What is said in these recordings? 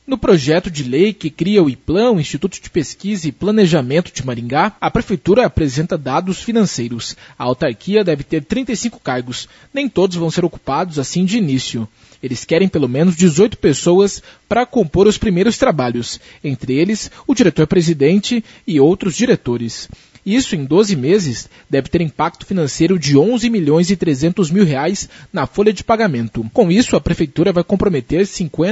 No projeto de lei que cria o IPLAN, o Instituto de Pesquisa e Planejamento de Maringá, a Prefeitura apresenta dados financeiros. A autarquia deve ter 35 cargos. Nem todos vão ser ocupados assim de início. Eles querem pelo menos 18 pessoas para compor os primeiros trabalhos, entre eles o diretor-presidente e outros diretores. Isso, em 12 meses, deve ter impacto financeiro de R$11.300.000 na folha de pagamento. Com isso, a Prefeitura vai comprometer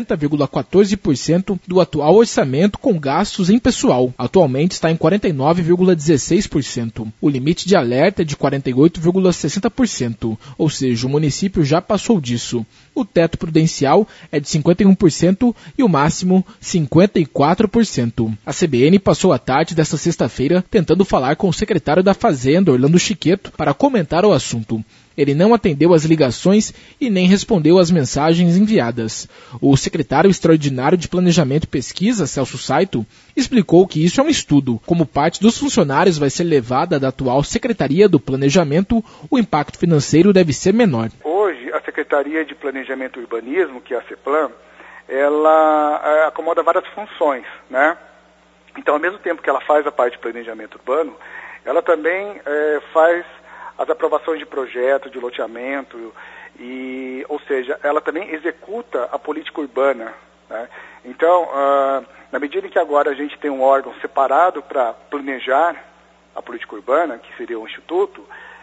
50,14% do atual orçamento com gastos em pessoal. Atualmente está em 49,16%. O limite de alerta é de 48,60%, ou seja, o município já passou disso. O teto prudencial é de 51% e o máximo 54%. A CBN passou a tarde desta sexta-feira tentando falar com o secretário da Fazenda, Orlando Chiqueto, para comentar o assunto. Ele não atendeu às ligações e nem respondeu às mensagens enviadas. O secretário extraordinário de Planejamento e Pesquisa, Celso Saito, explicou que isso é um estudo. Como parte dos funcionários vai ser levada da atual Secretaria do Planejamento, o impacto financeiro deve ser menor. Hoje, a Secretaria de Planejamento e Urbanismo, que é a CEPLAN, ela acomoda várias funções, né? Então, ao mesmo tempo que ela faz a parte de planejamento urbano, ela também faz as aprovações de projeto, de loteamento, ou seja, ela também executa a política urbana, né? Então, na medida em que agora a gente tem um órgão separado para planejar a política urbana, que seria o Instituto,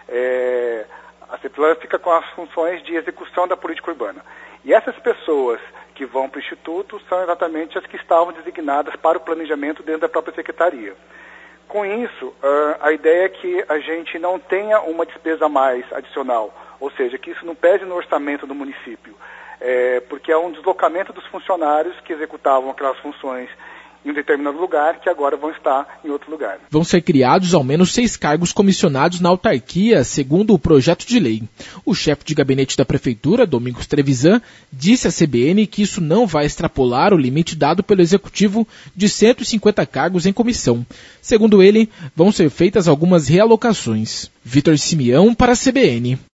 a CEPLAN fica com as funções de execução da política urbana. E essas pessoas que vão para o Instituto são exatamente as que estavam designadas para o planejamento dentro da própria Secretaria. Com isso, a ideia é que a gente não tenha uma despesa a mais adicional, ou seja, que isso não pese no orçamento do município, porque é um deslocamento dos funcionários que executavam aquelas funções em um determinado lugar, que agora vão estar em outro lugar. Vão ser criados ao menos 6 cargos comissionados na autarquia, segundo o projeto de lei. O chefe de gabinete da Prefeitura, Domingos Trevisan, disse à CBN que isso não vai extrapolar o limite dado pelo Executivo de 150 cargos em comissão. Segundo ele, vão ser feitas algumas realocações. Vitor Simeão para a CBN.